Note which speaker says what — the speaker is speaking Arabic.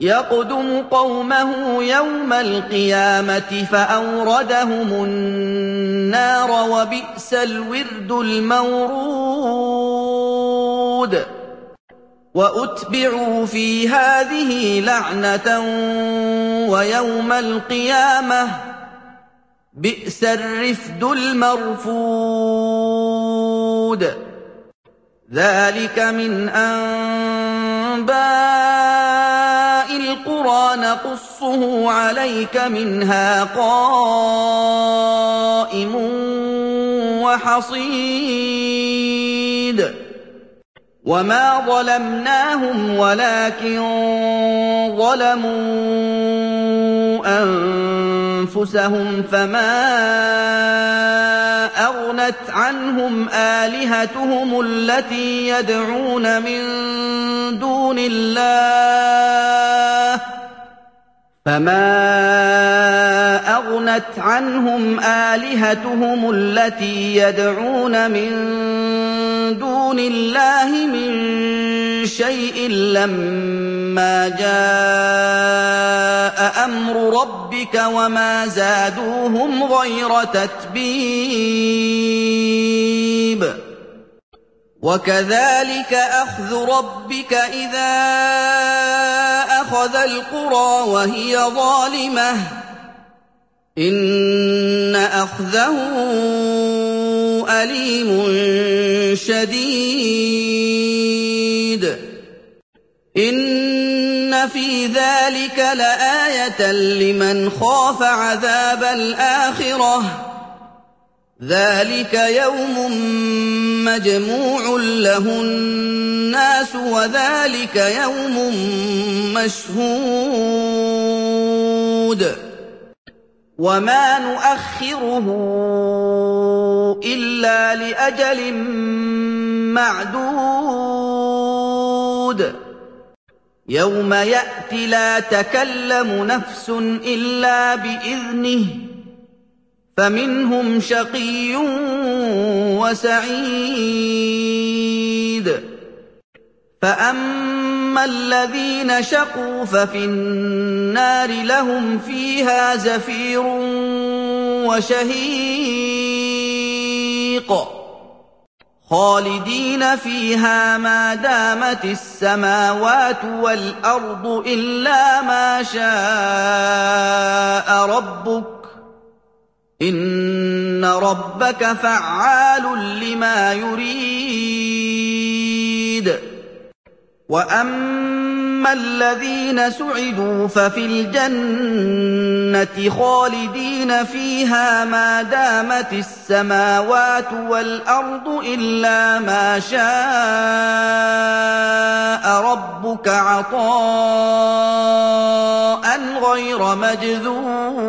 Speaker 1: يَقْدُمُ قَوْمَهُ يَوْمَ الْقِيَامَةِ فَأَوْرَدَهُمُ النَّارَ ۖ وَبِئْسَ الْوِرْدُ الْمَوْرُودُ وَأُتْبِعُوا فِي هَٰذِهِ لَعْنَةً وَيَوْمَ الْقِيَامَةِ ۚ بِئْسَ الرِّفْدُ الْمَرْفُودُ ذَٰلِكَ مِنْ أَنبَاءِ الْقُرَىٰ نَقُصُّهُ عَلَيْكَ ۖ مِنْهَا قَائِمٌ وَحَصِيدٌ وَمَا ظَلَمْنَاهُمْ وَلَٰكِن ظَلَمُوا أَنفُسَهُمْ ۖ فَمَا أَغْنَتْ عَنْهُمْ آلِهَتُهُمُ الَّتِي يَدْعُونَ مِن دُونِ اللَّهِ مِن شَيْءٍ لَّمَّا جَاءَ أَمْرُ رَبِّكَ ۖ وَمَا زَادُوهُمْ غَيْرَ تَتْبِيبٍ وَكَذَٰلِكَ أَخْذُ رَبِّكَ إِذَا أَخَذَ الْقُرَىٰ وَهِيَ ظَالِمَةٌ ۚ إِنَّ أَخْذَهُ أَلِيمٌ شَدِيدٌ إِنَّ فِي ذَٰلِكَ لَآيَةً لِّمَنْ خَافَ عَذَابَ الْآخِرَةِ ۚ ذَٰلِكَ يَوْمٌ مَّجْمُوعٌ لَّهُ النَّاسُ وَذَٰلِكَ يَوْمٌ مَّشْهُودٌ وَمَا نُؤَخِّرُهُ إِلَّا لِأَجَلٍ مَّعْدُودٍ يَوْمَ يَأْتِ لَا تَكَلَّمُ نَفْسٌ إِلَّا بِإِذْنِهِ ۚ فَمِنْهُمْ شَقِيٌّ وَسَعِيدٌ فَأَمَّا الَّذِينَ شَقُوا فَفِي النَّارِ لَهُمْ فِيهَا زَفِيرٌ وَشَهِيقٌ خَالِدِينَ فِيهَا مَا دَامَتِ السَّمَاوَاتُ وَالْأَرْضُ إِلَّا مَا شَاءَ رَبُّكَ ۚ إِنَّ رَبَّكَ فَعَّالٌ لِّمَا يُرِيدُ وَأَمَّا الَّذِينَ سُعِدُوا فَفِي الْجَنَّةِ خَالِدِينَ فِيهَا مَا دَامَتِ السَّمَاوَاتُ وَالْأَرْضُ إِلَّا مَا شَاءَ رَبُّكَ عَطَاءً غَيْرَ مَجْذُوذٍ